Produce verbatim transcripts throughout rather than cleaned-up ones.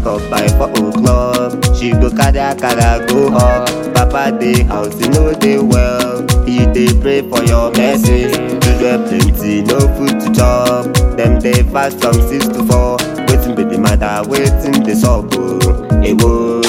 wake up by four o'clock. She go carry akara go up. Papa dey house, he no dey well. He dey pray for your mercy. Children plenty, no food to chop. Dem dey fast from six to four. Wetin be the matter? Wetin dey sup o? Ewo,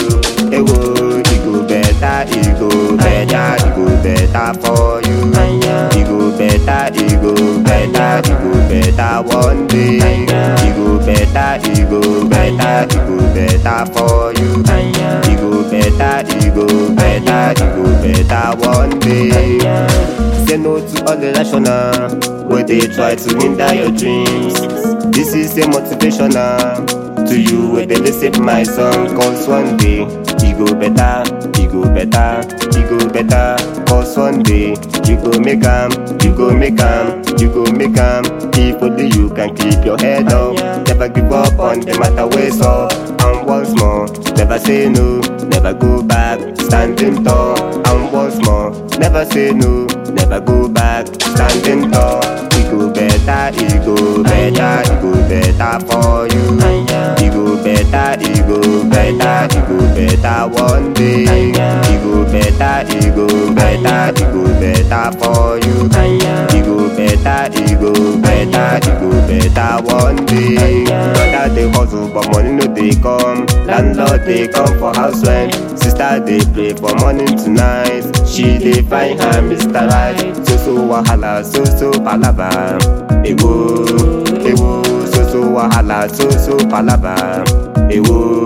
ewo, e go better, e go better, e go better for you. E go better, e go better, e go better one day. E go better, e go better, e go better for you. E go better, e go better, e go better one day. Say no to all the rational wey dey try to hinder your dreams. This is a motivational to you wey dey lis ten my song. Cause one day e go better, e go better, e go better. Cause one day you go make am, you go make am, you go make am. If only you can keep your head up, never give up on the matter wey sup. And once more, never say no, never go back, standing tall. And once more, never say no, never go back, standing tall. E go better, e go better, e go better for you. E go better, e go better, e go better one day. E go better, e go better, e go better for you. E go better, e go better, e go better one day. Brother dey hustle but money no dey come. Landlord dey come for house rent. Sister dey pray for morning to night. She dey find her Mister Right. So so wahala, so so palava. Ewo, ewo, so so wahala, so so palava. Ewo,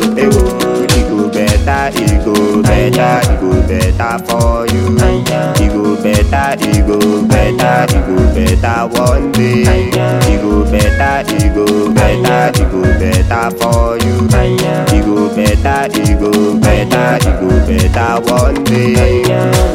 ewo, e go better, e go better, e go better for you. E go better, e go better, e go better one day. E go better, e go better, e go better for you. E go better, e go better, e go better one day.